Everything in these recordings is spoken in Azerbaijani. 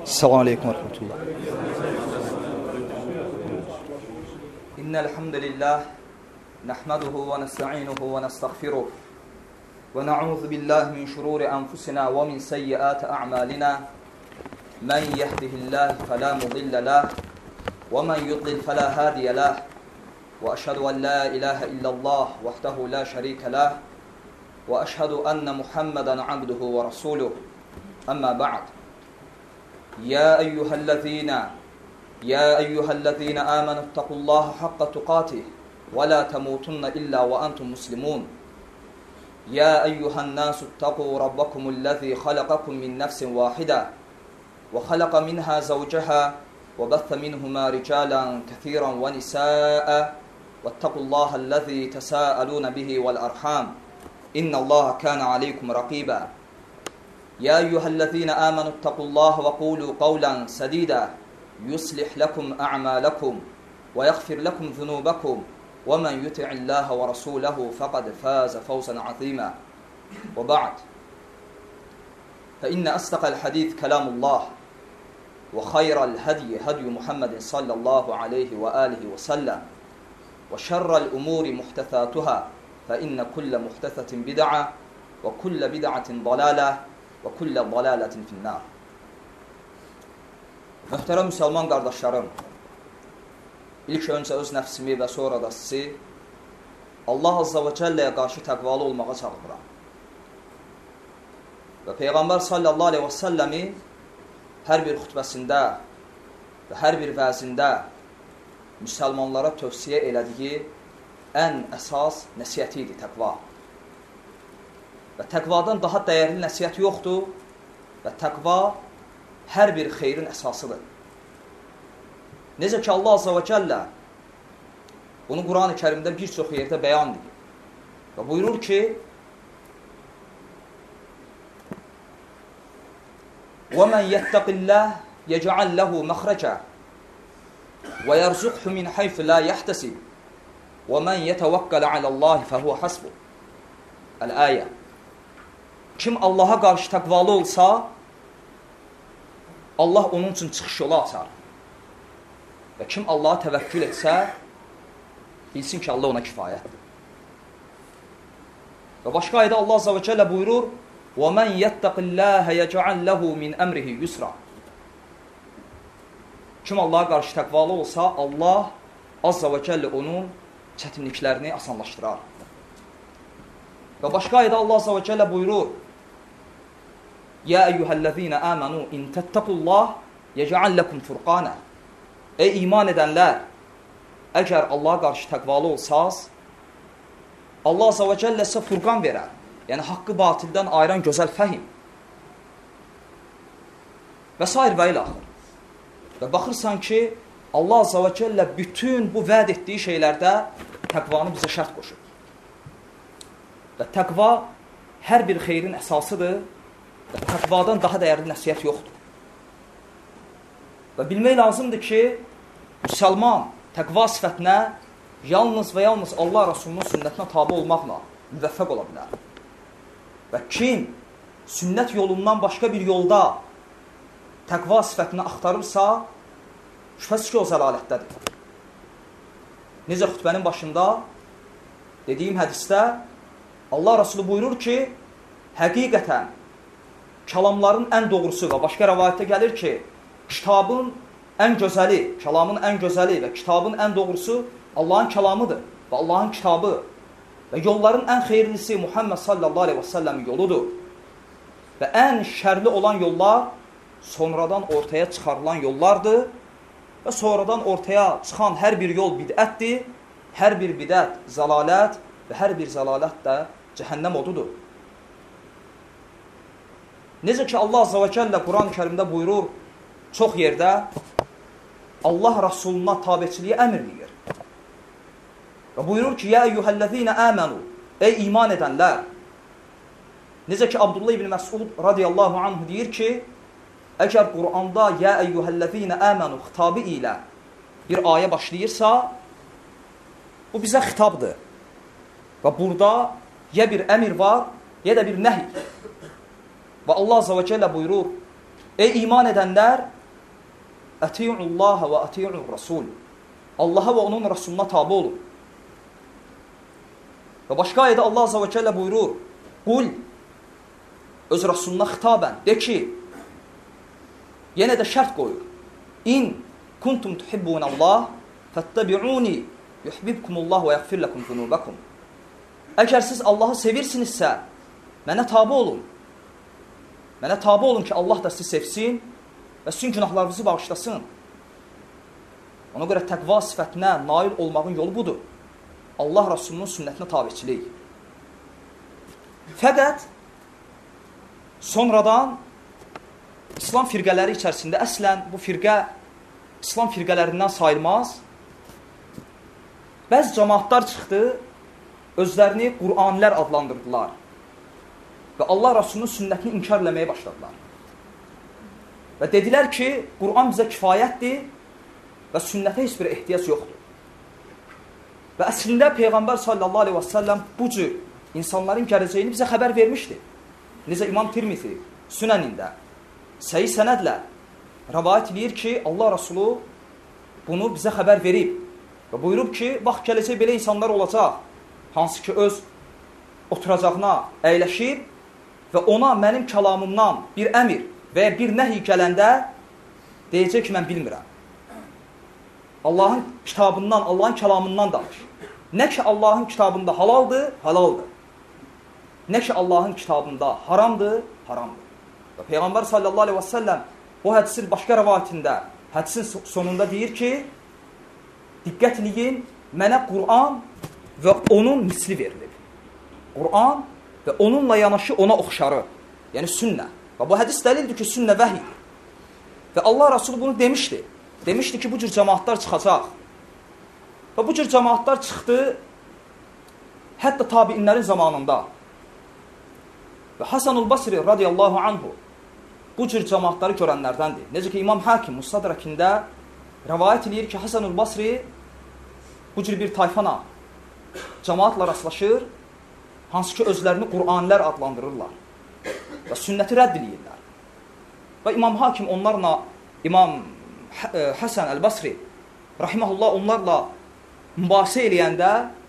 Selamun Aleyküm ve Rahmetullah. İnnelhamdülillah nahmaduhu ve nesta'inuhu ve nestağfiruh ve na'udzu billahi min şururi enfusina ve min seyyiati a'malina. Men yehdihillahu fela mudille lahu ve men yudlil fela hadiye lahu. Ve eşhedü en la ilahe illallah vahdehu la şerike lahu ve eşhedü enne Muhammeden abduhu ve resuluh. Amma ba'd. يا أيها الذين آمنوا اتقوا الله حق تقاته ولا تموتن إلا وأنتم مسلمون يا أيها الناس اتقوا ربكم الذي خلقكم من نفس واحدة وخلق منها زوجها وبث منهما رجالا كثيرا ونساء واتقوا الله الذي تساءلون به والأرحام إن الله كان عليكم رقيبا يا أيها الذين آمنوا اتقوا الله وقولوا قولا سديدا يصلح لكم أعمالكم ويغفر لكم ذنوبكم ومن يطع الله ورسوله فقد فاز فوزا عظيما وبعد فإن أصدق الحديث كلام الله وخير الهدي هدي محمد صلى الله عليه وآله وسلم وشر الأمور محدثاتها فإن كل محدثة بدعة وكل بدعة ضلالة və kullə dalələtin finnar. Möhtərəm müsəlman qardaşlarım, ilk öncə öz nəfsimi və sonra da sizi Allah Azza və Cəlləyə qarşı təqvalı olmağa çağırıram. Və Peyğəmbər sallallahu aleyhi və səlləmi hər bir xütbəsində və hər bir vəzində müsəlmanlara tövsiyə elədiyi ən əsas nəsiyyəti idi təqva. Və təqvadan daha dəyərli nəsiyyət yoxdur və təqva hər bir xeyrin əsasıdır. Necə ki Allah Azza və Cəllə bunu Quran-ı Kərimdə bir çox yerdə bəyan edir və buyurur ki وَمَنْ يَتَّقِ اللّٰهِ يَجْعَلْ لَهُ مَخْرَجًا وَيَرْزُقْهُ مِنْ حَيْثُ لَا يَحْتَسِبُ وَمَنْ يَتَوَكَّلَ عَلَى اللّٰهِ فَهُوَ حَسْبُهُ El-Ayə. Kim Allaha qarşı təqvalı olsa, Allah onun üçün çıxış yolu açar. Və kim Allaha təvəkkül etsə, bilsin ki, Allah ona kifayətdir. Və başqa ayədə Allah Azza və Cəllə buyurur, وَمَنْ يَتَّقِ اللّٰهَ يَجْعَلْ لَهُ مِنْ أَمْرِهِ يُسْرًا. Kim Allaha qarşı təqvalı olsa, Allah Azza və Cəllə onun çətinliklərini asanlaşdırar. Və başqa ayədə Allah Azza və Cəllə buyurur, يَا أَيُّهَا الَّذ۪ينَ آمَنُوا اِنْ تَتَّقُوا اللّٰهِ يَجْعَلْ لَكُمْ فُرْقَانًا. Ey iman edənlər, əgər Allaha qarşı təqvalı olsaz, Allah Azza və Cəllə sizə furqan verər. Yəni, haqqı batildən ayıran gözəl fəhim. Və s. və ilə axır. Və baxırsan ki, Allah Azza və Cəllə bütün bu vəd etdiyi şeylərdə təqvanı bizə şərt qoşur. Və təqva hər bir xeyrin əsasıdır və təqvadan daha dəyərli nəsiyyət yoxdur. Və bilmək lazımdır ki, müsəlman təqva sifətinə yalnız və yalnız Allah Rasulunun sünnətinə tabi olmaqla müvəffəq ola bilər. Və kim sünnət yolundan başqa bir yolda təqva sifətini axtarırsa, şübhəsiz ki, o zəlalətdədir. Necə xütbənin başında dediyim hədisdə Allah Rasulü buyurur ki, həqiqətən kəlamların ən doğrusu və başqa rəvayətdə gəlir ki, kitabın ən gözəli, kəlamın ən gözəli və kitabın ən doğrusu Allahın kəlamıdır və Allahın kitabı və yolların ən xeyirlisi Muhammed sallallahu aleyhi və səlləmin yoludur. Və ən şərli olan yollar sonradan ortaya çıxarılan yollardır və sonradan ortaya çıxan hər bir yol bidətdir, hər bir bidət zəlalət və hər bir zəlalət də cəhənnəm odudur. Necə ki Allah Azza və Cəllə Quran-ı Kərimdə buyurur, çox yerdə Allah Rasuluna tabiçiliyə əmr edir. Və buyurur ki, Yə əyyuhəl-ləzīnə əmənu, ey iman edənlər. Necə ki Abdullah ibn Məsud radiyallahu anhu deyir ki, əgər Quranda Yə əyyuhəl-ləzīnə əmənu xitabı ilə bir ayə başlayırsa, bu bizə xitabdır. Və burada ya bir əmir var, ya da bir nəhy. Və Allah Azza və Cəllə buyurur, Ey iman edənlər, əti'ullaha və əti'ur rasul. Allaha və onun Rasuluna tabi olun. Və başqa ayədə Allah Azza və Cəllə buyurur, qul, öz Rasuluna xitabən, de ki, yenə də şərt qoyur, in kuntum tuhibbunallah, fəttəbi'uni, yuhbibkumullah və yəğfir ləkum zunubəkum. Əgər siz Allahı sevirsinizsə, mənə tabi olun. Mənə tabi olun ki, Allah da sizi sevsin və sizin günahlarınızı bağışlasın. Ona görə təqva sifətinə nail olmağın yolu budur. Allah Rasulunun sünnətinə tabiçilik. Fəqət sonradan İslam firqələri içərisində əslən bu firqə İslam firqələrindən sayılmaz. Bəzi cəmaatlar çıxdı, özlərini Qur'anilər adlandırdılar və Allah Rasulunun sünnətini inkar eləməyə başladılar. Və dedilər ki, Qur'an bizə kifayətdir və sünnətə heç bir ehtiyac yoxdur. Və əslində Peyğəmbər sallallahu aleyhi və səlləm bu cür insanların gələcəyini bizə xəbər vermişdir. Necə İmam Tirmizi Sünənində səhi sənədlə rəvayət edir ki, Allah Rasulu bunu bizə xəbər verib və buyurub ki, bax, gələcək belə insanlar olacaq, hansı ki, öz oturacağına əyləşir və ona mənim kəlamımdan bir əmir və ya bir nəhi gələndə deyəcək ki, mən bilmirəm. Allahın kitabından, Allahın kəlamından danış. Nə ki, Allahın kitabında halaldır, halaldır. Nə ki, Allahın kitabında haramdır, haramdır. Və Peyğəmbər sallallahu aleyhi və səlləm bu hədisin başqa rəvayətində, hədisin sonunda deyir ki, diqqət eləyin, mənə Qur'an və onun misli verilib. Qur'an və onunla yanaşı ona oxşarı, yəni sünnə. Və bu hədis dəlildir ki, sünnə vəhidir. Və Allah Rasulü bunu demişdi. Demişdi ki, bu cür cəmaatlar çıxacaq. Və bu cür cəmaatlar çıxdı, hətta tabiinlərin zamanında. Və Hasanul Basri radiyallahu anhu bu cür cəmaatları görənlərdəndir. Necə ki, İmam Hakim Mustadrakində rəvayət edir ki, Hasanul Basri bu cür bir tayfana cəmaatla rastlaşır, hansı ki, özlərini Qur'anilər adlandırırlar və sünnəti rədd edirlər. Və İmam Hakim onlarla, İmam Hasan Əl-Basri rahiməhullah onlarla mübahisə eləyəndə,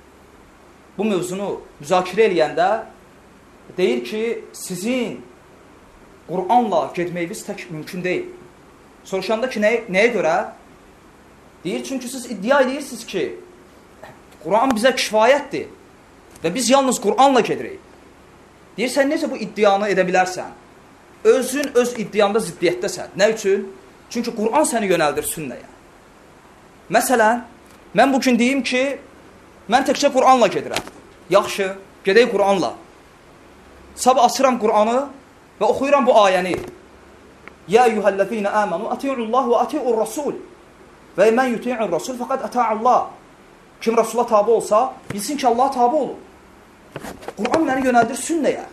bu mövzunu müzakirə eləyəndə deyir ki, sizin Qur'anla getməyiniz tək mümkün deyil. Soruşanda ki, nəyə görə? Deyir, çünki siz iddia edirsiniz ki, Qur'an bizə kifayətdir və biz yalnız Qur'anla gedirik. Deyir, sən necə bu iddianı edə bilərsən? Özün öz iddianda ziddiyyətdəsən. Nə üçün? Çünki Qur'an səni yönəldir sünnəyə. Məsələn, mən bugün deyim ki, mən təkcə Qur'anla gedirəm. Yaxşı, gedək Qur'anla. Sabah açıram Qur'anı və oxuyuram bu ayəni. Ya eyyuhəl-ləzīnə əmənu, ati'ullah və ati'ur rasul. Və mən yuti'ur rasul fəqəd ata'allah. Kim Rasula tabi olsa, bilsin ki, Allaha tabi olur. Qur'an məni yönəldir sünnəyə.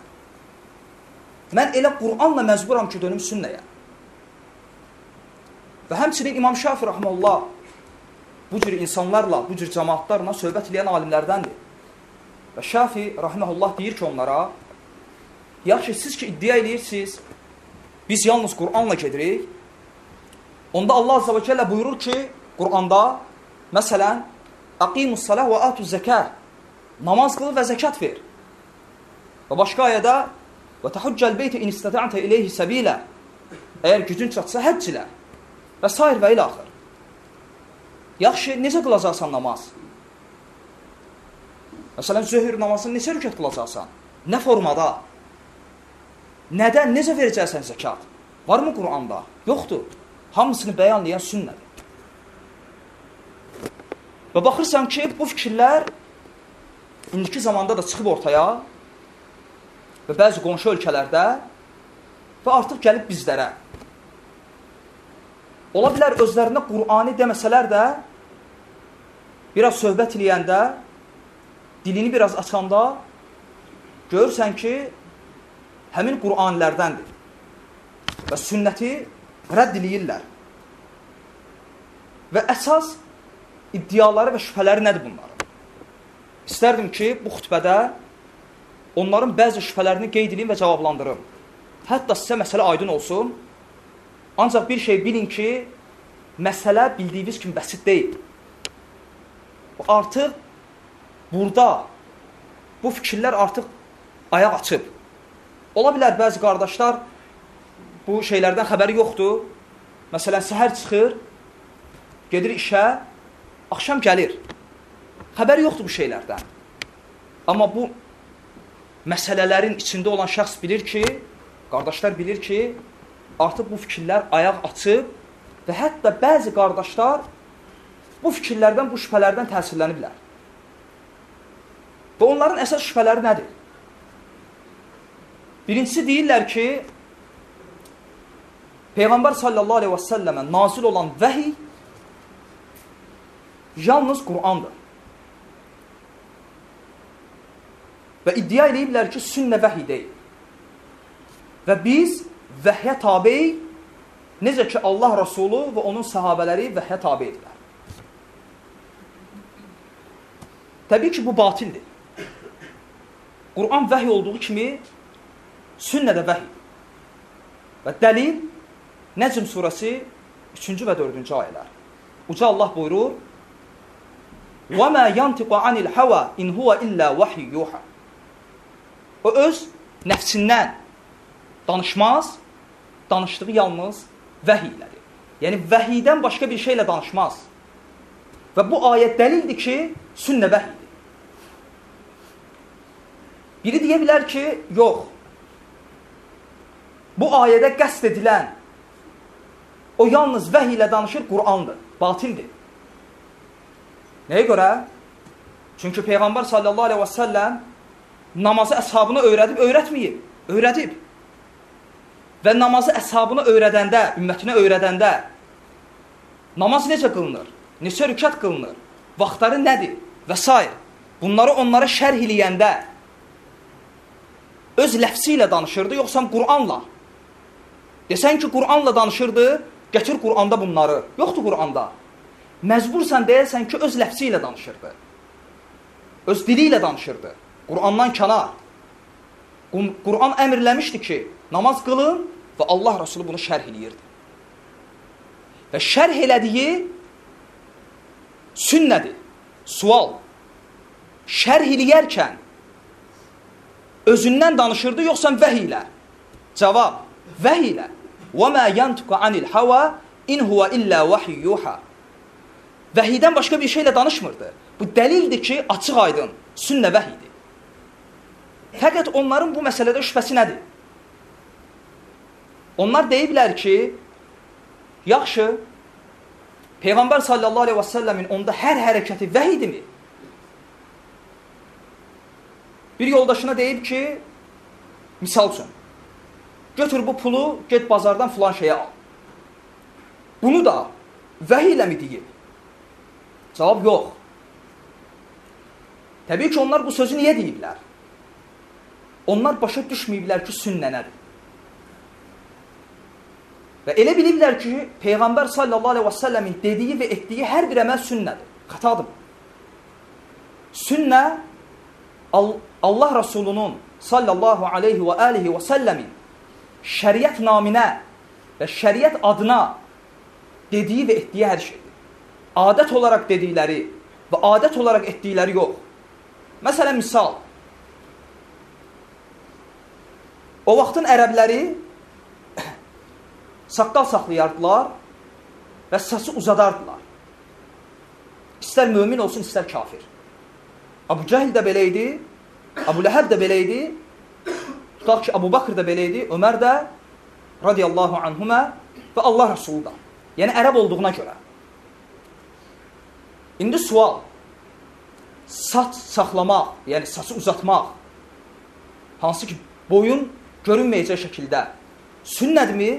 Mən elə Qur'anla məcburam ki, dönüm sünnəyə. Və həmçinin İmam Şafi rahmanullah bu cür insanlarla, bu cür cəmaatlarla söhbət edən alimlərdəndir. Və Şafi rahmanullah deyir ki onlara, yaxşı, siz ki iddia edirsiniz, biz yalnız Qur'anla gedirik. Onda Allah Azza və Cəllə buyurur ki, Qur'anda, məsələn, Aqimus-salah və atuz-zəkah, namaz qıl və zəkat ver. Və başqa ayədə, və təhuccəl-beyti in-istəta'te ileyhi səbilə, əgər gücün çatsa həcc ilə və sair və ilə axır. Yaxşı, necə qılacaqsan namaz? Məsələn, zöhr namazını neçə rükət qılacaqsan? Nə formada? Nədən, necə verəcəksən zəkat? Varmı Qur'anda? Yoxdur. Hamısını bəyanlayan sünnədir. Və baxırsan ki, bu fikirlər indiki zamanda da çıxıb ortaya və bəzi qonşu ölkələrdə və artıq gəlib bizlərə. Ola bilər özlərində Qur'ani deməsələr də, biraz söhbət eləyəndə, dilini biraz açanda, görürsən ki, həmin Qur'anilərdəndir və sünnəti rədd eləyirlər. Və əsas iddiaları və şübhələri nədir bunların? İstərdim ki, bu xütbədə onların bəzi şübhələrini qeyd edeyim və cavablandırım. Hətta sizə məsələ aydın olsun Ancaq bir şey bilin ki, məsələ bildiyiniz kimi bəsit deyil. Artıq burada bu fikirlər artıq ayaq açıb. Ola bilər bəzi qardaşlar bu şeylərdən xəbəri yoxdur. Məsələn, səhər çıxır, gedir işə, axşam gəlir. Xəbəri yoxdur bu şeylərdən. Amma bu məsələlərin içində olan şəxs bilir ki, qardaşlar bilir ki, artıq bu fikirlər ayaq açıb və hətta bəzi qardaşlar bu fikirlərdən, bu şübhələrdən təsirləniblər. Və onların əsas şübhələri nədir? Birincisi deyirlər ki, Peyğəmbər sallallahu aleyhi və səlləmə nazil olan vəhiy yalnız Qur'andır. Və iddia ediblər ki, sünnə vəhiy deyil. Və biz vəhyə tabeyi, necə ki Allah Rasulü və onun səhabələri vəhyə tabe edirlər. Təbii ki, bu batildir. Qur'an vəhiy olduğu kimi, sünnə də vəhiy. Və dəlil, Nəcm surəsi 3-cü və 4-cü ayələr. Uca Allah buyurur, وَمَا يَنْتِقُ عَنِ الْحَوَى إِنْ هُوَ إِلَّا وَحْيُ يُوحَى. O öz nəfsindən danışmaz, danışdığı yalnız vəhiylədir. Yəni, vəhiydən başqa bir şeylə danışmaz. Və bu ayət dəlildir ki, sünnə vəhiydir. Biri deyə bilər ki, yox, bu ayədə qəsd edilən o yalnız vəhiy ilə danışır, Qur'andır, batildir. Nəyə görə? Çünki Peyğəmbər sallallahu aleyhi və səlləm namazı əshabına öyrədib, öyrətməyib, öyrədib. Və namazı əshabına öyrədəndə, ümmətinə öyrədəndə namaz necə qılınır, neçə rükət qılınır, vaxtları nədir və s. Bunları onlara şərh eləyəndə öz ləfsi ilə danışırdı, yoxsa Qur'anla. Desən ki, Qur'anla danışırdı, gətir Qur'anda bunları. Yoxdur Qur'anda. Məcbursan deyəsən ki, öz ləfsi ilə danışırdı. Öz dili ilə danışırdı. Qur'andan kənar. Qur'an əmrləmişdi ki, namaz qılın və Allah Rasulü bunu şərh eləyirdi. Və şərh elədiyi sünnədir. Sual. Şərh eləyərkən özündən danışırdı, yoxsa vəhiy ilə? Cavab. Vəhiy ilə. وَمَا يَنْتُقَ عَنِ الْحَوَى إِنْ هُوَ إِلَّا وَحْيُ يُوحَى. Vəhiydən başqa bir şeylə danışmırdı. Bu dəlildir ki, açıq aydın, sünnə vəhiydir. Fəqət onların bu məsələdə şübhəsi nədir? Onlar deyiblər ki, yaxşı, Peyğəmbər sallallahu aleyhi və səlləmin onda hər hərəkəti vəhiydirmi? Bir yoldaşına deyib ki, misal üçün, götür bu pulu, get bazardan filan şeyə al. Bunu da vəhiy ilə mi deyib? Cavab yox. Təbii ki, onlar bu sözü niyə deyiblər? Onlar başa düşməyiblər ki, sünnə nədir? Və elə biliblər ki, Peyğəmbər sallallahu aleyhi və səlləmin dediyi və etdiyi hər bir əməl sünnədir. Xatadır. Sünnə, Allah Rasulunun sallallahu aleyhi və alihi və səlləmin şəriət naminə və şəriət adına dediyi və etdiyi hər şeydir. Adət olaraq dedikləri və adət olaraq etdikləri yox. Məsələn, misal, o vaxtın ərəbləri saqqal saxlayardılar və saçı uzadardılar. İstər mömin olsun, istər kafir. Abu Cəhl də belə idi, Abu Ləhəb də belə idi, tutaq ki, Abu Bakr da belə idi, Ömər də, radiyallahu anhumə və Allah Rasulü da. Yəni, ərəb olduğuna görə. İndi sual, saç saxlamaq, yəni saçı uzatmaq, hansı ki, boyun görünməyəcək şəkildə sünnədirmi?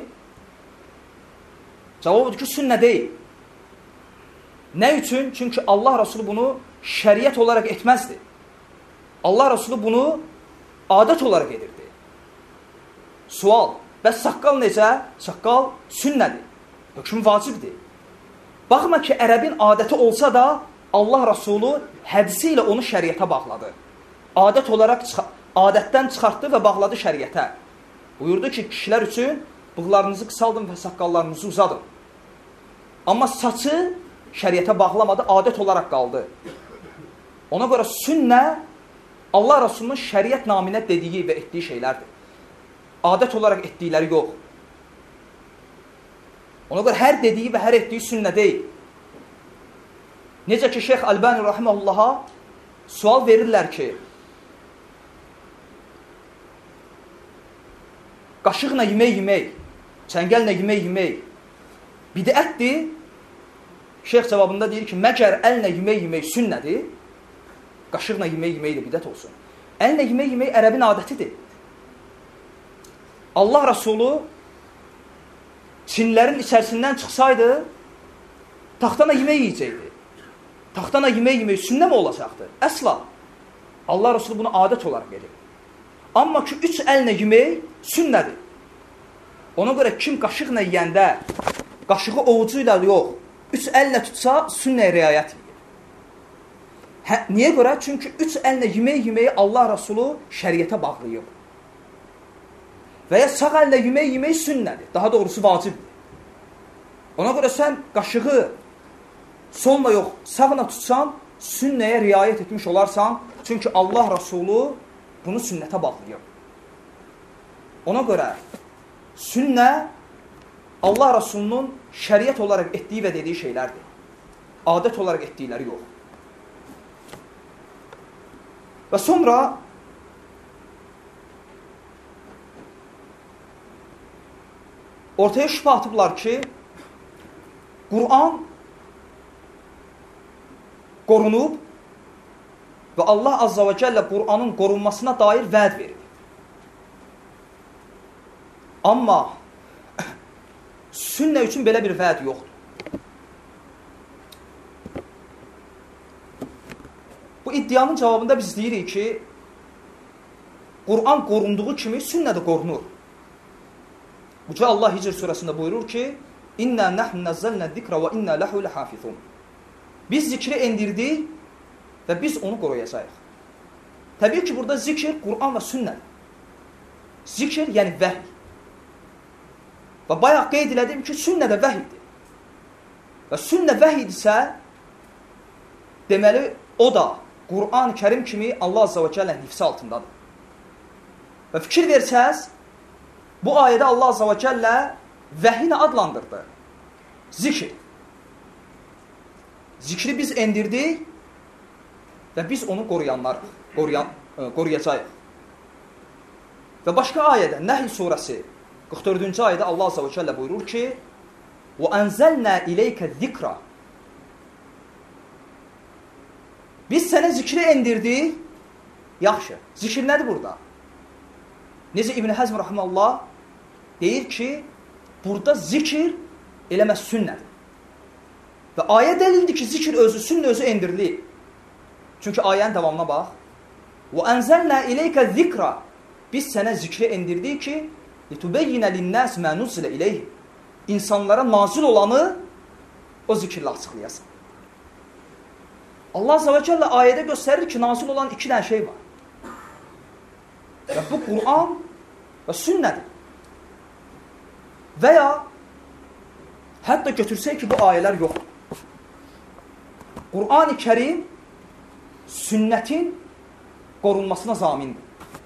Cavab odur ki, sünnə deyil. Nə üçün? Çünki Allah Rasulü bunu şəriət olaraq etməzdi. Allah Rasulü bunu adət olaraq edirdi. Sual, bəs saqqal necə? Saqqal sünnədir. Hökm vacibdir. Baxma ki, ərəbin adəti olsa da, Allah Rasulü hədisi ilə onu şəriətə bağladı. Adət olaraq adətdən çıxartdı və bağladı şəriətə. Buyurdu ki, kişilər üçün bığlarınızı qısaldın və saqqallarınızı uzadın. Amma saçı şəriətə bağlamadı, adət olaraq qaldı. Ona görə sünnə Allah Rasulunun şəriət naminə dediyi və etdiyi şeylərdir. Adət olaraq etdikləri yox. Ona görə hər dediyi və hər etdiyi sünnə deyil. Necə ki, Şeyx Albani Rahiməhullaha sual verirlər ki, qaşıqla yemək, çəngəllə yemək bidətdir. Şeyx cavabında deyir ki, məgər əllə yemək sünnədir, qaşıqla yemək də bidət olsun. Əllə yemək ərəbin adətidir. Allah Rasulü Çinlərin içərisindən çıxsaydı, taxtana yemək yiyəcəkdi. Taxtana yemək sünnə mi olacaqdır? Əsla. Allah Rasulü bunu adət olaraq edir. Amma ki, 3 əllə yemək sünnədir. Ona görə kim qaşıqla yiyəndə, qaşığı ovucu ilə yox, 3 əllə tutsa, sünnəyə riayət edir. Niyə görə? Çünki 3 əllə yeməyi Allah Rasulü şəriətə bağlayıb. Və ya sağ əllə yemək sünnədir. Daha doğrusu vacibdir. Ona görə sən qaşığı solla yox, sağla tutsan, sünnəyə riayət etmiş olarsan. Çünki Allah Rasulü bunu sünnətə bağlayıb. Ona görə sünnə Allah Rasulunun şəriət olaraq etdiyi və dediyi şeylərdir. Adət olaraq etdikləri yox. Və sonra ortaya şübhə atıblar ki, Quran qorunub və Allah Azza və Cəllə Quranın qorunmasına dair vəd verir. Amma sünnə üçün belə bir vəd yoxdur. Bu iddianın cavabında biz deyirik ki, Quran qorunduğu kimi sünnə də qorunur. Uca Allah Hicr surəsində buyurur ki, İnna nahnu nazzalna zikra və inna lahu lahafizun. Biz zikri endirdik və biz onu qoruyacağıq. Təbii ki, burada zikr Quran və sünnədir. Zikr yəni vəhy. Və bayaq qeyd elədim ki, sünnə də vəhiydir. Və sünnə vəhidirsə, deməli, o da Quran-ı Kərim kimi Allah Azza və Cəllə hifsi altındadır. Və fikir versəz, bu ayədə Allah Azza və Cəllə vəhinə adlandırdı. Zikr. Zikri biz endirdik və biz onu qoruyacağıq. Və başqa ayədə, Nəhl surəsi 44-cü ayədə Allah Azza və Cəllə buyurur ki, وَأَنْزَلْنَا إِلَيْكَ الذِّكْرَ. Biz sənə zikri endirdik. Yaxşı. Zikr nədir burada? Necə İbn Həzm Rahmanullah deyir ki, burada zikr eləməz sünnədir. Və ayə dəlildir ki, zikr özü, sünnə özü endirilir. Çünki ayənin davamına bax. وَأَنْزَلْنَا إِلَيْكَ الذِّكْرَ. Biz sənə zikri endirdik ki, لِتُبَيِّنَ لِلنَّاسِ مَا نُزِّلَ إِلَيْهِ. İnsanlara nazil olanı o zikirlə açıqlayasın. Allah Azza və Cəllə ayədə göstərir ki, nazil olan 2 dənə şey var. Və bu Quran və sünnədir. Və ya hətta götürsək ki, bu ayələr yoxdur. Quran-ı Kərim sünnətin qorunmasına zamindir.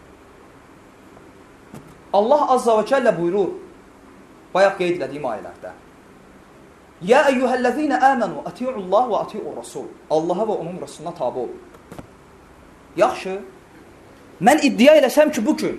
Allah Azza və Cəllə buyurur, bayaq qeyd edədiyim ayələrdə, Ya eyyuhəl-ləzīnə əmənu, ati'ullah və ati'ur rasul. Allaha və onun Rasuluna tabi olun. Yaxşı, mən iddia eləsəm ki, bugün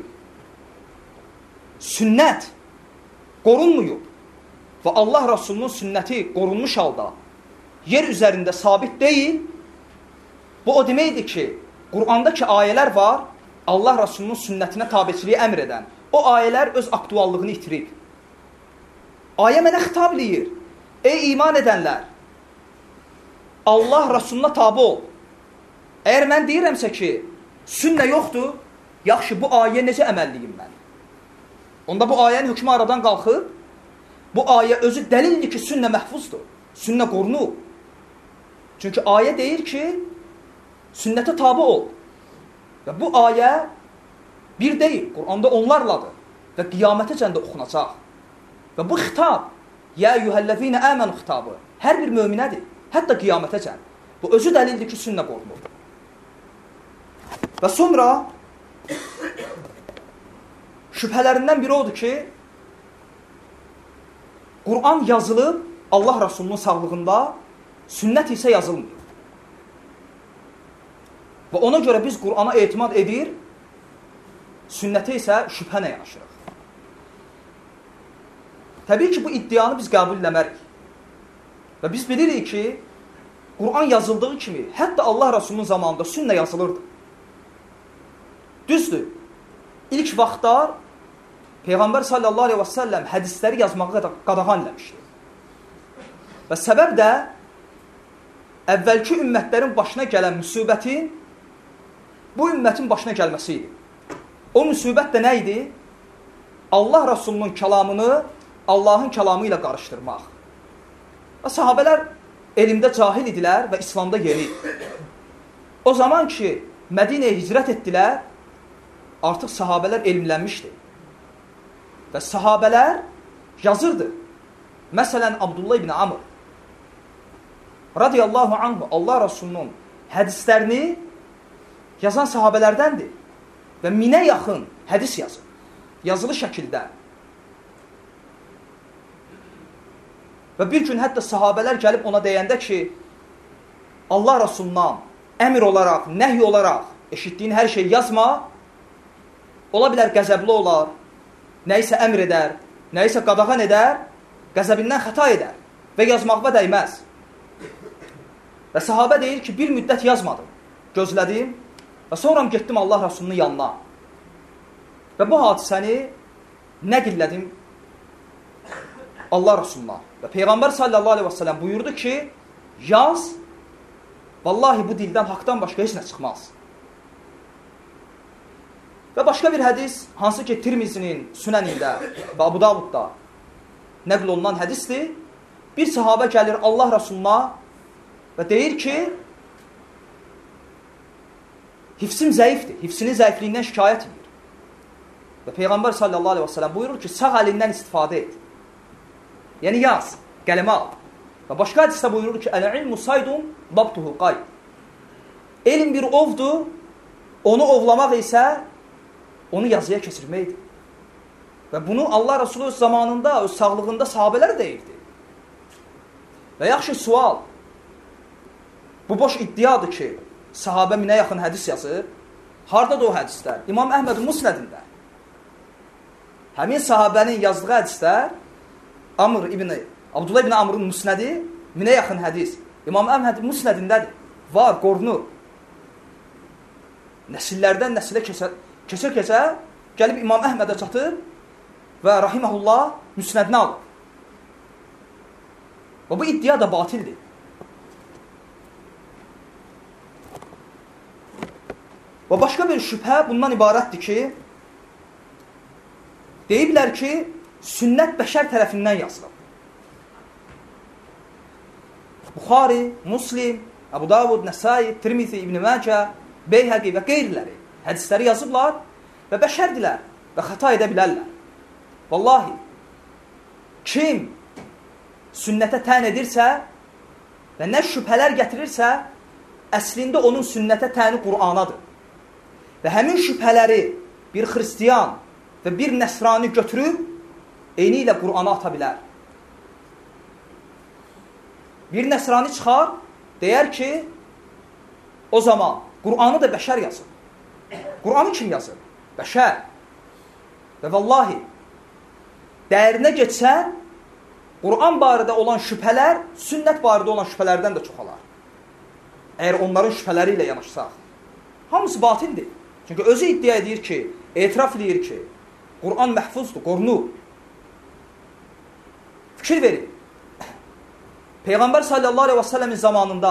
sünnət qorunmuyub və Allah Rasulunun sünnəti qorunmuş halda yer üzərində sabit deyil, bu o deməkdir ki, Qurandakı ayələr var, Allah Rasulunun sünnətinə tabiçiliyi əmr edən. O ayələr öz aktuallığını itirib. Ayə mənə xitab eləyir. Ey iman edənlər, Allah Rasuluna tabi ol. Əgər mən deyirəmsə ki, sünnə yoxdur, yaxşı, bu ayə necə əməlliyim mən? Onda bu ayənin hükmü aradan qalxıb, bu ayə özü dəlildir ki, sünnə məhfuzdur, sünnə qorunub. Çünki ayə deyir ki, sünnətə tabi ol. Və bu ayə bir deyil, Quranda onlarladır və qiyamətəcən də oxunacaq. Və bu xitab, ya eyyuhəl-ləzīnə əmənu xitabı, hər bir möminədir, hətta qiyamətəcən. Bu özü dəlildir ki, sünnə qorunur. Və sonra şübhələrindən biri odur ki, Quran yazılıb Allah Rasulunun sağlığında, sünnət isə yazılmır. Və ona görə biz Qurana etimad edir, sünnətə isə şübhənə yanaşırıq. Təbii ki, bu iddianı biz qəbul eləmərik. Və biz bilirik ki, Quran yazıldığı kimi, hətta Allah Rasulunun zamanında sünnə yazılırdı. Düzdür, ilk vaxtlar Peyğəmbər sallallahu aleyhi və səlləm hədisləri yazmağı qadağan eləmişdir. Və səbəb də əvvəlki ümmətlərin başına gələn müsibətin bu ümmətin başına gəlməsi idi. O müsibət də nə idi? Allah Rasulunun kəlamını Allahın kəlamı ilə qarışdırmaq. Və sahabələr elmdə cahil idilər və İslamda yeni. O zaman ki, Mədinəyə hicrət etdilər, artıq sahabələr elmlənmişdi. Və sahabələr yazırdı. Məsələn, Abdullah ibn Amr radiyallahu anhu Allah Rasulunun hədislərini yazan sahabələrdəndir. Və 1000-ə yaxın hədis yazır. Yazılı şəkildə. Və bir gün hətta sahabələr gəlib ona deyəndə ki, Allah Rasulundan əmr olaraq, nəhy olaraq eşitdiyin hər şey yazma, ola bilər qəzəbli olar, nəyisə əmr edər, nəyisə qadağan edər, qəzəbindən xəta edər və yazmaqda dəyməz. Və sahabə deyir ki, bir müddət yazmadım, gözlədim və sonra getdim Allah Rasulunun yanına. Və bu hadisəni nəqillədim Allah Rasuluna. Və Peyğəmbər sallallahu aleyhi və səlləm buyurdu ki, yaz, vallahi bu dildən haqdan başqa heç nə çıxmaz. Və başqa bir hədis, hansı ki Tirmizinin Sünənində və Abu Davudda nəql olunan hədisdir. Bir sahabə gəlir Allah Rasuluna və deyir ki, hifsim zəifdir, hifsinin zəifliyindən şikayət edir. Və Peyğəmbər sallallahu aleyhi və səlləm buyurur ki, sağ əlindən istifadə et. Yəni yaz, qələmə al. Və başqa hədisdə buyurur ki, əl-ilmu saydun, babtuhu qayd. Elm bir ovdur, onu ovlamaq isə onu yazıya keçirməkdir. Və bunu Allah Resulü öz zamanında, öz sağlığında sahabələr deyirdi. Və yaxşı sual, bu boş iddiadır ki, sahabə 1000-ə yaxın hədis yazır. Hardadır o hədislər? İmam Əhməd Musnədində. Həmin sahabənin yazdığı hədislər, Abdullah ibn Amrın Musnədi 1000-ə yaxın hədis. İmam Əhməd Musnədindədir. Var, qorunur. Nəsillərdən nəsilə keçə gəlib İmam Əhmədə çatır və rahiməhullah müsnədini alır. Və bu iddia da batildir. Və başqa bir şübhə bundan ibarətdir ki, deyiblər ki, sünnət bəşər tərəfindən yazılıb. Buxari, Muslim, Abu Davud, Nəsai, Tirmizi, İbn Məcə, Beyhəqi və qeyriləri hədisləri yazıblar və bəşərdilər və xəta edə bilərlər. Vallahi, kim sünnətə tən edirsə və nə şübhələr gətirirsə, əslində onun sünnətə təni Qur'anadır. Və həmin şübhələri bir xristiyan və bir nəsrani götürüb, eyni ilə Qur'ana ata bilər. Bir nəsrani çıxar, deyər ki, o zaman Qur'anı da bəşər yazır. Qur'anı kim yazır? Bəşər. Və vallahi, dərinə geçsən, Qur'an barədə olan şübhələr, sünnət barədə olan şübhələrdən də çoxalar. Əgər onların şübhələri ilə yanaşsaq. Hamısı batildir. Çünki özü iddia edir ki, etiraf edir ki, Qur'an məhfuzdur, qorunur. Fikir verin. Peyğəmbər sallallahu aleyhi və səlləmin zamanında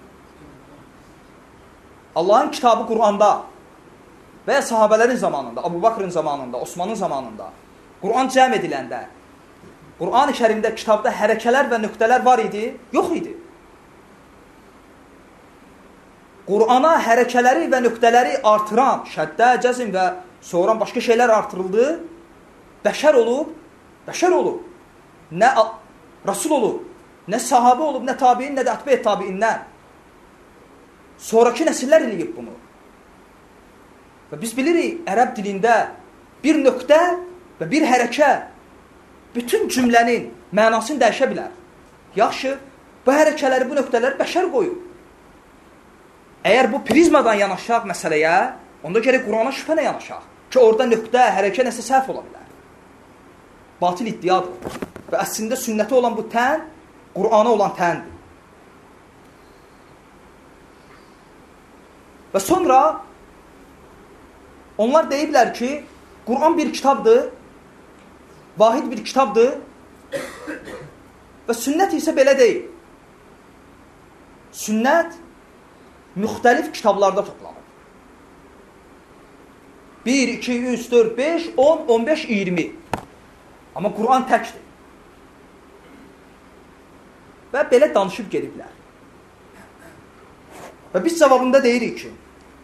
Allahın kitabı Qur'anda və ya sahabələrin zamanında, Abu Bakrın zamanında, Osmanın zamanında Qur'an cəm ediləndə Qur'an-ı Kərimdə kitabda hərəkələr və nöqtələr var idi, yox idi. Qur'ana hərəkələri və nöqtələri artıran, şəddə, cəzm və sonra başqa şeylər artırıldı, bəşər olub. nə Rasul olub, nə sahabə olub, nə tabiin, nə də ətbə tabiindən. Sonraki nəsillər eləyib bunu. Və biz bilirik, ərəb dilində bir nöqtə və bir hərəkə bütün cümlənin mənasını dəyişə bilər. Yaxşı, bu hərəkələri, bu nöqtələri bəşər qoyub. Əgər bu prizmadan yanaşaq məsələyə, onda gərək Qurana şübhənə yanaşaq. Ki, orada nöqtə, hərəkə nəsə səhv ola bilər. Batil iddiadır. Və əslində sünnəti olan bu tən, Qurana olan təndir. Və sonra onlar deyiblər ki, Quran bir kitabdır, vahid bir kitabdır və sünnət isə belə deyil. Sünnət müxtəlif kitablarda toplanır. 1, 2, 3, 4, 5, 10, 15, 20. Amma Quran təkdir. Və belə danışıb gediblər. Və biz cavabında deyirik ki,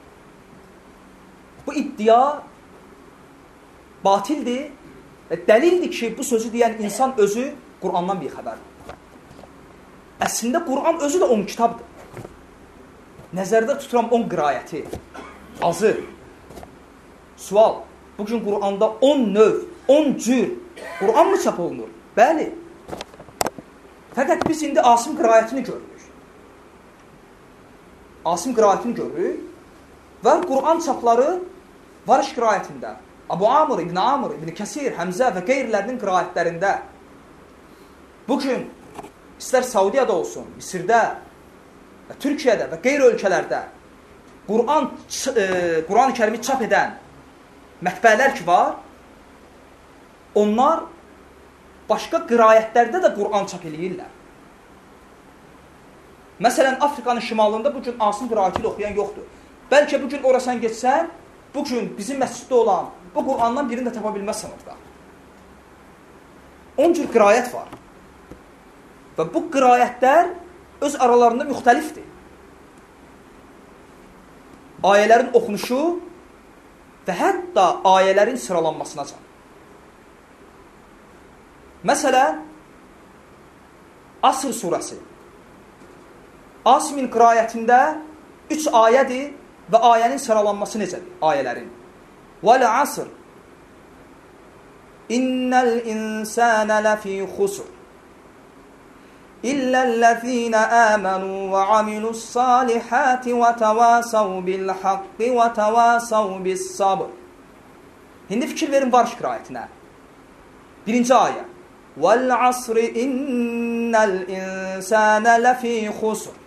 bu iddia batildir və dəlildir ki, bu sözü deyən insan özü Qurandan bir xəbərdir. Əslində, Quran özü də 10 kitabdır. Nəzərdə tuturam 10 qirayəti. Azı. Sual, bugün Quranda 10 növ, 10 cür Quran mı çap olunur? Bəli. Fəqət biz indi Asim qirayətini görürük. Asim qirayətini görürük və Quran çapları Variş qirayətində, Abu Amr, İbn Amr, İbn Kəsir, Həmzə və qeyrilərinin qirayətlərində bugün istər Saudiyada olsun, Misirdə və Türkiyədə və qeyri ölkələrdə Quran-ı Kərimi çap edən mətbəələr ki var, onlar başqa qirayətlərdə də Quran çap eləyirlər. Məsələn, Afrikanın şimalında bugün Asim qirayəti ilə oxuyan yoxdur. Bəlkə bugün orasan geçsən, bugün bizim məsciddə olan bu Qurandan birini də tapa bilməzsən orada. 10 cür qirayət var. Və bu qirayətlər öz aralarında müxtəlifdir. Ayələrin oxunuşu və hətta ayələrin sıralanmasına can. Məsələn, Asr surəsi. Asimin qirayətində 3 ayədir və ayənin sıralanması necədir? Ayələrin. Vəl-əsr. İnnəl insənə ləfī xusr. İlləl-ləzīnə əmənu və amiluss-salihəti və təvəsəv bil-haqqi və təvəsəv bis-sabr. İndi fikir verin Variş qirayətinə. Birinci ayə. Vəl-əsr innəl insənə ləfī xusr.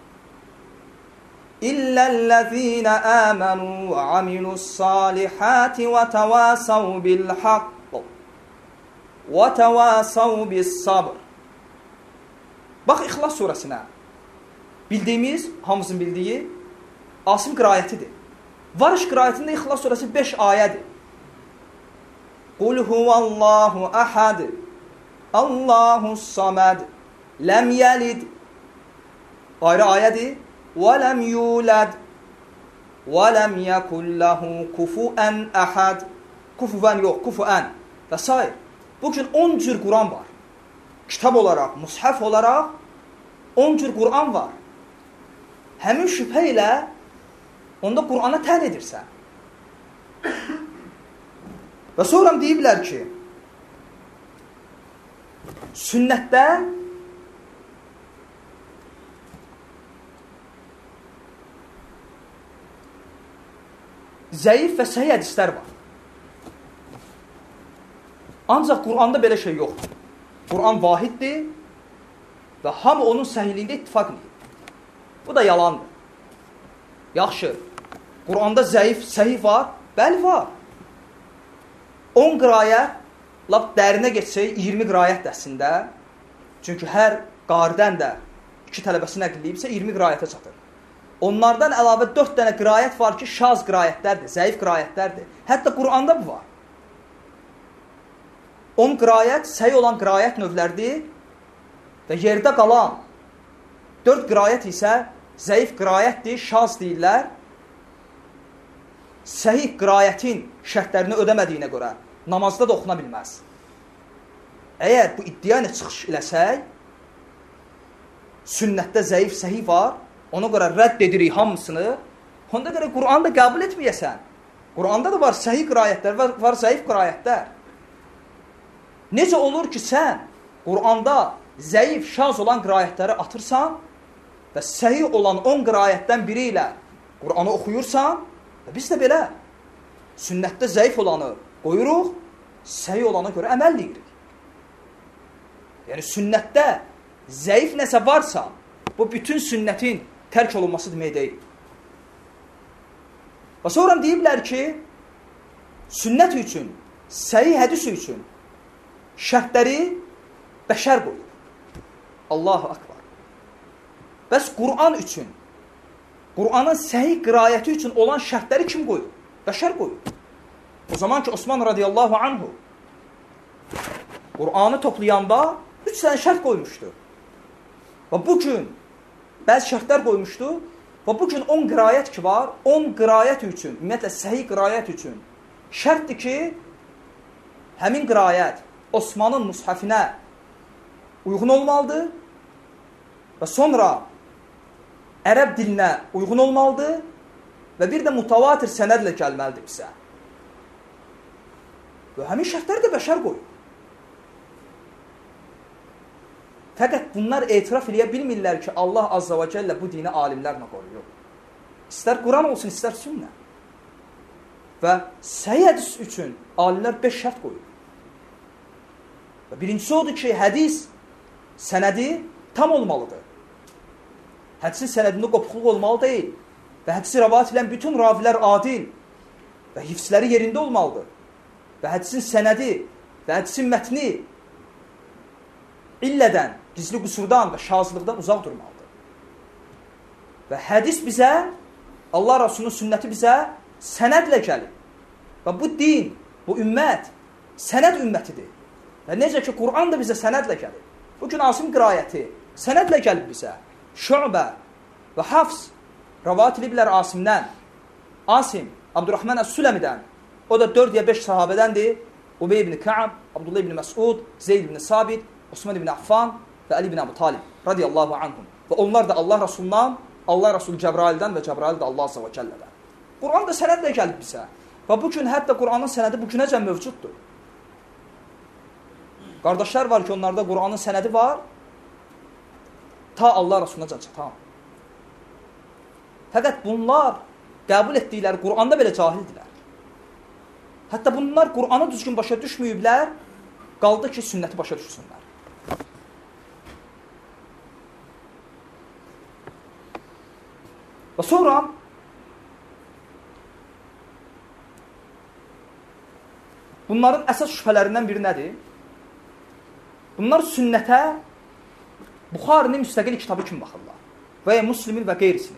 İlləl-ləzīnə əmənu və amiluss-salihəti və təvəsəv bil-haqq və təvəsəv bis-sabr. Bax, İxlas surəsinə. Bildiyimiz, hamımızın bildiyi Asim qirayətidir. Variş qirayətində İxlas surəsi 5 ayədir. Qul huvəllahu əhəd, Allahus-saməd, ləm yəlid. Ayrı ayədir. وَلَمْ يُولَدْ وَلَمْ يَكُنْ لَهُ كُفُوًا أَحَدٌ. Kufuven yox, kufuən və s. Bugün 10 cür Quran var. Kitab olaraq, mushaf olaraq 10 cür Quran var. Həmin şübhə ilə onda Qurana tən edirsən. Və sonra deyiblər ki, sünnətdə zəif və səhih hədislər var. Ancaq Quranda belə şey yoxdur. Quran vahiddir və hamı onun səhiyliyində ittifaq edir. Bu da yalandır. Yaxşı, Quranda zəif, səhih var? Bəli, var. 10 qirayət, lap dərinə geçsək, 20 qirayət dərsində. Çünki hər qaridən də 2 tələbəsi nəqlləyibsə 20 qirayətə çatır. Onlardan əlavə 4 dənə qirayət var ki, şaz qirayətlərdir, zəif qirayətlərdir. Hətta Quranda bu var. 10 qirayət, səhi olan qirayət növlərdir və yerdə qalan 4 qirayət isə zəif qirayətdir, şaz deyirlər. Səhih qirayətin şərtlərini ödəmədiyinə görə namazda da oxuna bilməz. əgər bu iddia ilə çıxış eləsək, sünnətdə zəif, səhih var, ona görə rədd edirik hamısını, onda görə Qur'anı da qəbul etməyəsən. Qur'anda da var səhih qirayətlər, var zəif qirayətlər. Necə olur ki, sən Qur'anda zəif, şaz olan qirayətləri atırsan və səhih olan 10 qirayətdən biri ilə Qur'anı oxuyursan, və biz də belə sünnətdə zəif olanı qoyuruq, səhih olana görə əməl edirik. Yəni, sünnətdə zəif nəsə varsa, bu bütün sünnətin tərk olunması demək deyil. Və sonra deyiblər ki, sünnət üçün, səhih hədis üçün şərtləri bəşər qoyur. Allahu akbar. Bəs Qur'an üçün, Qur'anın səhih qirayəti üçün olan şərtləri kim qoyur? Bəşər qoyur. O zaman ki, Osman radiyallahu anhu Qur'anı toplayanda 3 dənə şərt qoymuşdu. Və bugün bəzi şərtlər qoymuşdu və bugün 10 qirayət ki var, 10 qirayət üçün, ümumiyyətlə səhih qirayət üçün şərtdir ki, həmin qirayət Osmanın mushafinə uyğun olmalıdır və sonra ərəb dilinə uyğun olmalıdır və bir də mutavatir sənədlə gəlməlidir bizə. Və həmin şərtləri də bəşər qoyur. Fəqət bunlar etiraf eləyə bilmirlər ki, Allah Azza və Cəllə bu dini alimlərlə qoruyur. İstər Quran olsun, istər sünnə. Və səhih hədis üçün alimlər 5 şərt qoyur. Və birincisi odur ki, hədis sənədi tam olmalıdır. Hədisin sənədində qopluq olmalı deyil. Və hədisi rəvat edən bütün ravilər adil və hifzləri yerində olmalıdır. Və hədisin sənədi və hədisin mətni illədən, gizli qüsurdan və şazlıqdan uzaq durmalıdır. Və hədis bizə, Allah Rasulunun sünnəti bizə sənədlə gəlir. Və bu din, bu ümmət, sənəd ümmətidir. Və necə ki, Qur'an da bizə sənədlə gəlir. Bugün Asim qirayəti sənədlə gəlib bizə. Şübə və Hafs rəvat ediblər Asimdən. Asim, Abdurrahman Əs-Süləmidən. O da 4 ya 5 sahabədəndir. Ubey ibn Ka'b, Abdullah ibn Məsud, Zeyd ibn Sabit, Osman ibn Affan və Ali ibn Əbu Talib radiyallahu anhum. Və onlar da Allah Rasulundan, Allah Rasul Cəbraildən və Cəbrail də Allah Azza və Cəllədən. Qur'an da sənədlə gəlib bizə. Və bugün hətta Qur'anın sənədi bugünəcən mövcuddur. Qardaşlar var ki, onlarda Qur'anın sənədi var, ta Allah Rasuluna çatan. Fəqət bunlar qəbul etdikləri Qur'anda belə cahildilər. Hətta bunlar Qur'anı düzgün başa düşməyiblər, qaldı ki, sünnəti başa düşsünlər. Və sonra bunların əsas şübhələrindən biri nədir? Bunlar sünnətə Buxarinin müstəqil kitabı kimi baxırlar. Və ya Müslimin və qeyrisini.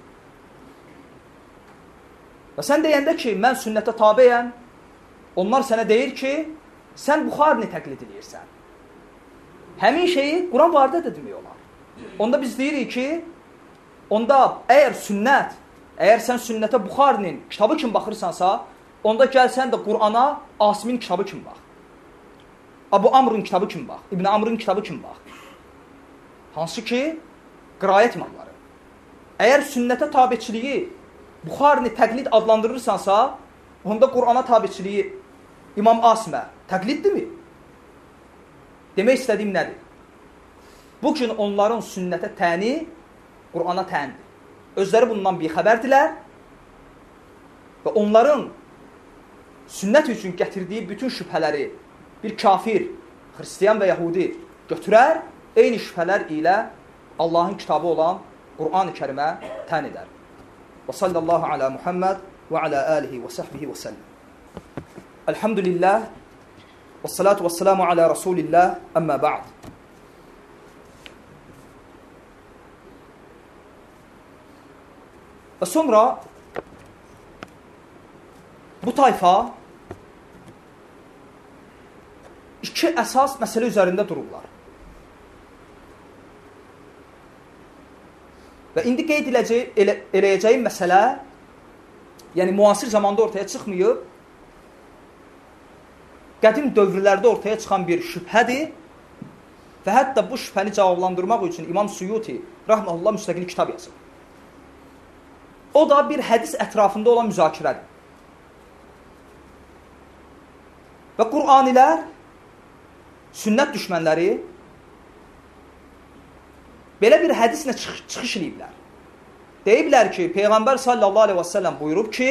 Və sən deyəndə ki, mən sünnətə tabəyəm, onlar sənə deyir ki, sən Buxarini təqlid edirsən. Həmin şeyi Quran barədə də demək olar. Onda biz deyirik ki, onda əgər sən sünnətə Buxarinin kitabı kimi baxırsansa, onda gəl sən də Qur'ana Asimin kitabı kimi bax. Abu Amr'ın kitabı kimi bax. İbn Amr'ın kitabı kimi bax. Hansı ki, qirayət imamları. Əgər sünnətə tabiçiliyi Buxarini təqlid adlandırırsansa, onda Qur'ana tabiçiliyi İmam Asimə təqliddirmi? Demək istədiyim nədir? Bugün onların sünnətə təni Qur'ana təndir. Özləri bundan bir xəbərdilər və onların sünnət üçün gətirdiyi bütün şübhələri bir kafir, xristiyan və yahudi götürər, eyni şübhələr ilə Allahın kitabı olan Qur'an-ı Kərimə tən edər. Və sallallahu ala Muhammed və ala alihi və səhbihi və səlləm. Elhamdülillah və salatu və selamu ala Rasulillah, əmmə ba'd. Və sonra bu tayfa iki əsas məsələ üzərində dururlar. Və indi qeyd eləyəcəyim məsələ, yəni müasir zamanda ortaya çıxmayıb, qədim dövrlərdə ortaya çıxan bir şübhədir Və hətta bu şübhəni cavablandırmaq üçün İmam Suyuti rahmehullah müstəqil kitab yazıb. O da bir hədis ətrafında olan müzakirədir. Və Qur'anilər, sünnət düşmənləri belə bir hədislə çıxış ediblər. Deyiblər ki, Peyğəmbər sallallahu aleyhi və səlləm buyurub ki,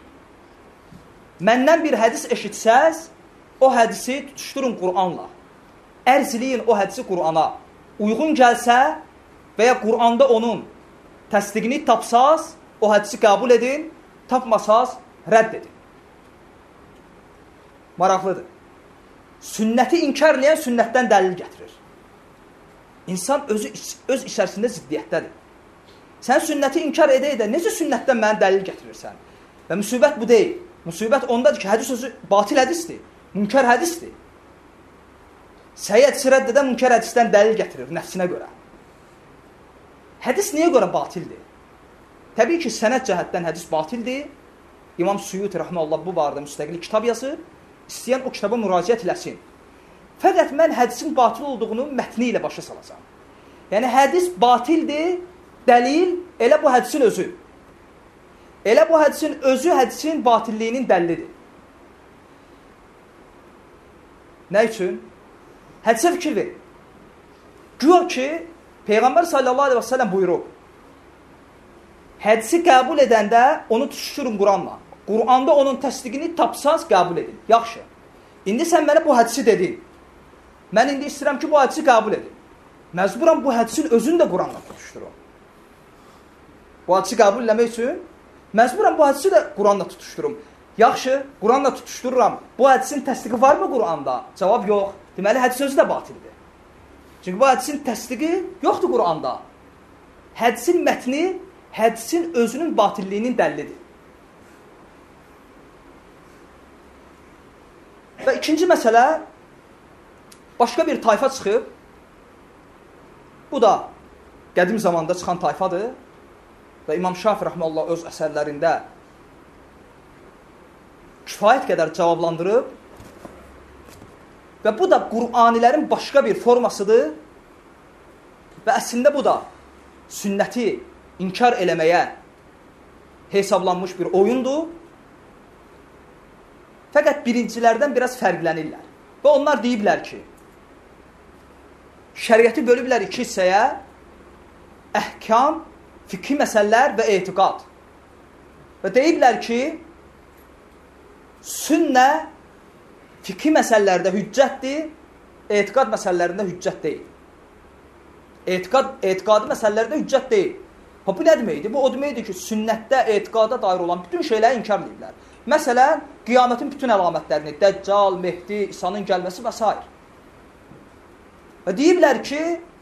məndən bir hədis eşitsəz, o hədisi tutuşturun Qur'anla. Ərziliyin o hədisi Qur'ana. Uyğun gəlsə və ya Qur'anda onun təsdiqini tapsaz, o hədisi qəbul edin, tapmasaz, rədd edin. Maraqlıdır. Sünnəti inkar edən sünnətdən dəlil gətirir. İnsan öz içərisində ziddiyyətdədir. Sən sünnəti inkar edə-edə necə sünnətdən mənə dəlil gətirirsən? Və müsibət bu deyil. Müsibət ondadır ki, hədis sözü batil hədisdir, münkar hədisdir. Səhih hədisi rədd edən münkar hədisdən dəlil gətirir nəfsinə görə. Hədis niyə görə batildir? Təbii ki, sənəd cəhətdən hədis batildir. İmam Suyuti rahmehullah bu barədə müstəqil kitab yazır. İstəyən o kitaba müraciət eləsin. Fəqət mən hədisin batil olduğunu mətni ilə başa salacağam. Yəni, hədis batildir, dəlil elə bu hədisin özü. Elə bu hədisin özü hədisin batilliyinin dəlilidir. Nə üçün? Hədisə fikir verin. Güya ki, Peyğəmbər sallallahu aleyhi və səlləm buyurub, hədisi qəbul edəndə onu tutuşturun Qur'anla. Qur'anda onun təsdiqini tapsaz qəbul edin. Yaxşı. İndi sən mənə bu hədisi dedin. Mən indi istəyirəm ki, bu hədisi qəbul edin. Məcburam bu hədisin özünü də Qur'anla tutuşdurum. Bu hədisi qəbul eləmək üçün məcburam bu hədisi də Qur'anla tutuşdurum. Yaxşı, Qur'anla tutuşdururam. Bu hədisin təsdiqi varmı Qur'anda? Cavab yox. Deməli, hədis özü də batildir. Çünki bu hədisin təsdiqi yoxdur Qur'anda. Hədisin mətni, hədisin özünün batilliyinin dəlilidir. Və ikinci məsələ, başqa bir tayfa çıxıb. Bu da qədim zamanda çıxan tayfadır. Və İmam Şafi rahmehullah öz əsərlərində kifayət qədər cavablandırıb. Və bu da Qur'anilərin başqa bir formasıdır. Və əslində bu da sünnəti inkar eləməyə hesablanmış bir oyundur. Fəqət birincilərdən biraz fərqlənirlər. Və onlar deyiblər ki, şəriəti bölüblər iki hissəyə, əhkam, fiqhi məsələlər və etiqad. Və deyiblər ki, sünnə fiqhi məsələlərdə hüccətdir, etiqad məsələlərində hüccət deyil. Etiqadi məsələlərdə hüccət deyil. Bu nə deməkdir? Bu o deməkdir ki, sünnətdə, etiqada dair olan bütün şeyləri inkar edirlər. Məsələn, qiyamətin bütün əlamətlərini, Dəccal, Mehdi, İsa'nın gəlməsi və s. Və deyiblər ki,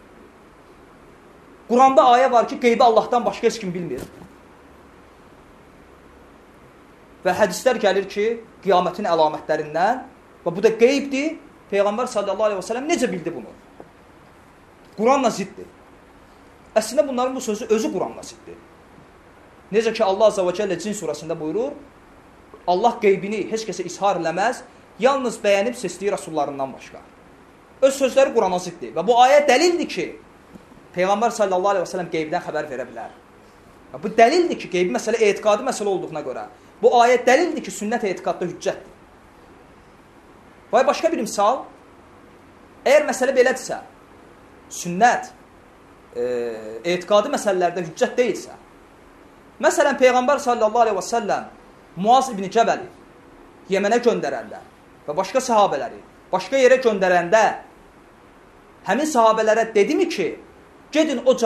Quranda ayə var ki, qeybi Allahdan başqa heç kim bilmir. Və hədislər gəlir ki, qiyamətin əlamətlərindən, və bu da qeybdir, Peyğəmbər sallallahu aleyhi və səlləm necə bildi bunu? Quranla ziddir. Əslində bunların bu sözü özü Quranla ziddir. Necə ki, Allah azə və cəllə Cin surasında buyurur, Allah qeybini heç kəsə ishar eləməz, yalnız bəyənib seçdiyi rasullarından başqa. Öz sözləri Qurana ziddir. Və bu ayə dəlildir ki, Peyğəmbər sallallahu aleyhi və səlləm qeybdən xəbər verə bilər. Bu dəlildir ki, qeybi məsələ etiqadi məsələ olduğuna görə. Bu ayə dəlildir ki, sünnət etiqadda hüccətdir. Və başqa bir misal, əgər məsələ belədirsə, sünnət etiqadi məsələlərdə hüccət deyilsə, məsələn, Peyğəmbər sallallahu aleyhi və səlləm Muaz ibn Cəbəli Yəmənə göndərəndə və başqa sahabələri başqa yerə göndərəndə həmin sahabələrə dedimi ki, gedin o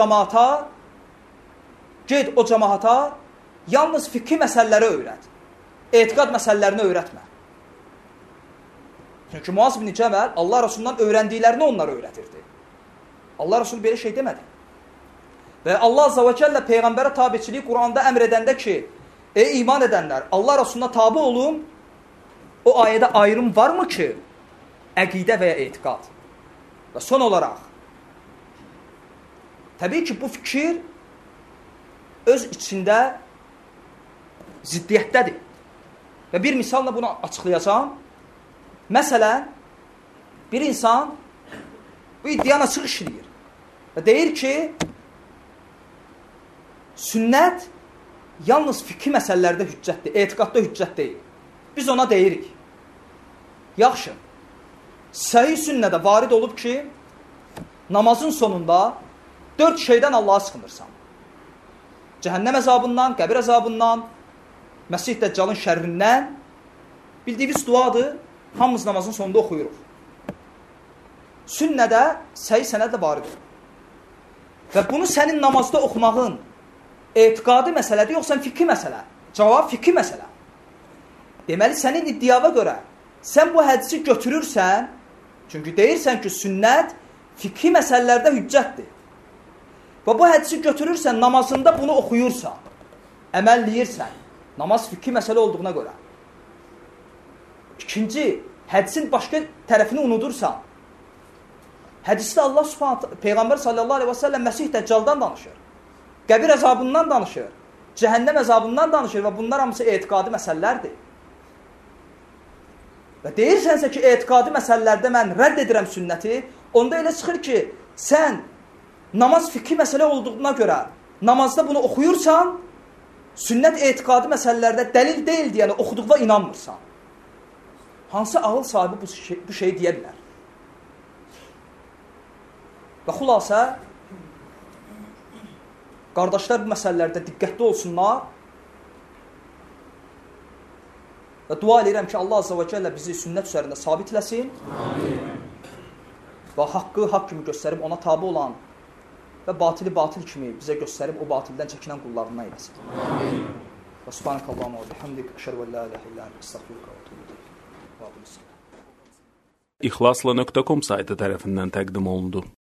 cəmaata yalnız fiqhi məsələləri öyrət, etiqad məsələlərini öyrətmə. Çünki Muaz ibn Cəbəl Allah Rasulundan öyrəndiklərini onlara öyrətirdi. Allah Rasulü belə şey demədi. Və Allah Azza və Cəllə Peyğəmbərə tabiçiliyi Quranda əmr edəndə ki, ey iman edənlər, Allah Rasuluna tabi olun, o ayədə ayrım varmı ki, əqidə və ya etiqad? Və son olaraq, təbii ki, bu fikir öz içində ziddiyyətdədir. Və bir misalla bunu açıqlayacağım. Məsələn, bir insan Bu iddianı açıq işləyir. Və deyir ki, sünnət yalnız fikri məsələlərdə hüccətdir, etiqadda hüccət deyil. Biz ona deyirik. Yaxşı, səhih sünnədə varid olub ki, namazın sonunda 4 şeydən Allaha sığınırsan. Cəhənnəm əzabından, qəbir əzabından, Məsih Dəccalın şərrindən. Bildiyiniz duadır, hamımız namazın sonunda oxuyuruq. Sünnədə səhih sənədlə varid olur. Və bunu sənin namazda oxumağın etiqadi məsələdir, yoxsa fikri məsələ? Cavab fikri məsələ. Deməli, sənin iddiava görə sən bu hədisi götürürsən, çünki deyirsən ki, sünnət fikri məsələlərdə hüccətdir. Və bu hədisi götürürsən, namazında bunu oxuyursan, əməlləyirsən, namaz fikri məsələ olduğuna görə. İkinci, hədisin başqa tərəfini unudursan. Hədisdə Allah Subhanahu Peyğəmbər sallallahu əleyhi və səlləm Məsih Dəccaldan danışır. Qəbir əzabından danışır. Cəhənnəm əzabından danışır və bunlar hamısı etiqadi məsələlərdir. Və deyirsənsə ki, etiqadi məsələlərdə mən rədd edirəm sünnəti, onda elə çıxır ki, sən namaz fikri məsələ olduğuna görə namazda bunu oxuyursan, sünnət etiqadi məsələlərdə dəlil deyil deyəni oxuduqda inanmırsan. Hansı ağıl sahibi bu şeyi deyə bilər? Və xülasə, qardaşlar bu məsələlərdə diqqətli olsunlar və dua edirəm ki, Allah Azza və Cəllə bizi sünnət üzərində sabitləsin. Amin. Və haqqı haqq kimi göstərib ona tabi olan və batili batil kimi bizə göstərib o batildən çəkinən qullarından eyləsin. Amin. Və subhanəkallahumma və bihamdik, əşhədu an la ilahə illə ente, estəğfiruka və etûbü ileyk. İxlasla.com saytı tərəfindən təqdim olundu.